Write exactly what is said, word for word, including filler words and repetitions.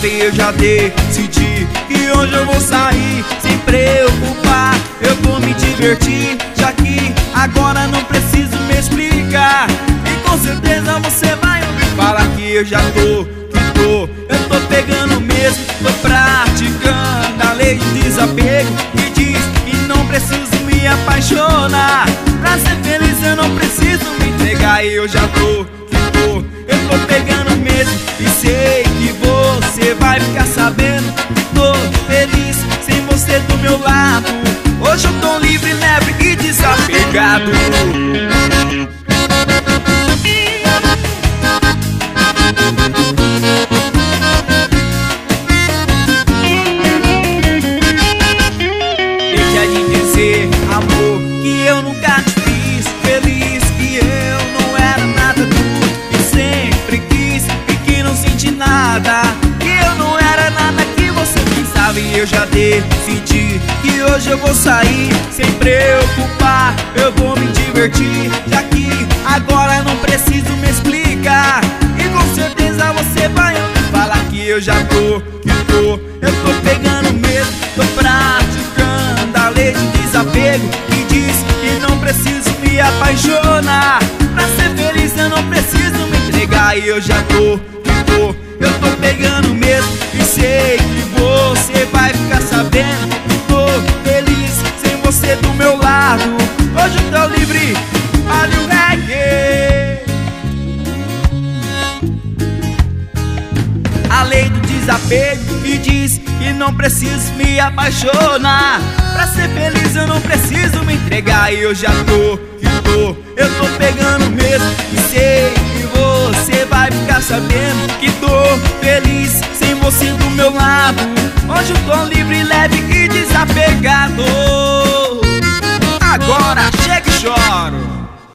sabe, eu já decidi que hoje eu vou sair sem preocupar. Eu vou me divertir, já que agora não preciso me explicar. E com certeza você vai ouvir falar que eu já tô, que tô. Eu tô pegando mesmo, tô praticando a lei de desapego, que diz que não preciso me apaixonar. Pra ser feliz eu não preciso me entregar. E eu já tô, que tô. Eu tô pegando mesmo e sei que você vai ficar sabendo que tô feliz sem você do meu lado. Hoje eu tô livre, leve e desapegado. Deixa de dizer, amor, que eu nunca te fiz feliz, que eu não era nada tu, que sempre quis e que não senti nada, que eu não era nada que você pensava. E eu já decidi que hoje eu vou sair sem preocupar. Eu vou me divertir, já que agora não preciso me explicar. E com certeza você vai ouvir falar que eu já tô, que tô. Eu tô pegando mesmo, tô praticando a lei de desapego, que diz que não preciso me apaixonar. Pra ser feliz eu não preciso me entregar. E eu já tô, que tô. Eu tô pegando mesmo e sei que você vai ficar sabendo que tô feliz sem você do meu lado. Hoje eu tô livre, olha o reggae. A lei do desapego que diz que não preciso me apaixonar. Pra ser feliz eu não preciso me entregar. E eu já tô, que tô. Eu tô pegando mesmo e sei que você vai ficar sabendo que tô feliz sem você do meu lado. Hoje eu tô livre, leve e desapegado. Agora chega e choro.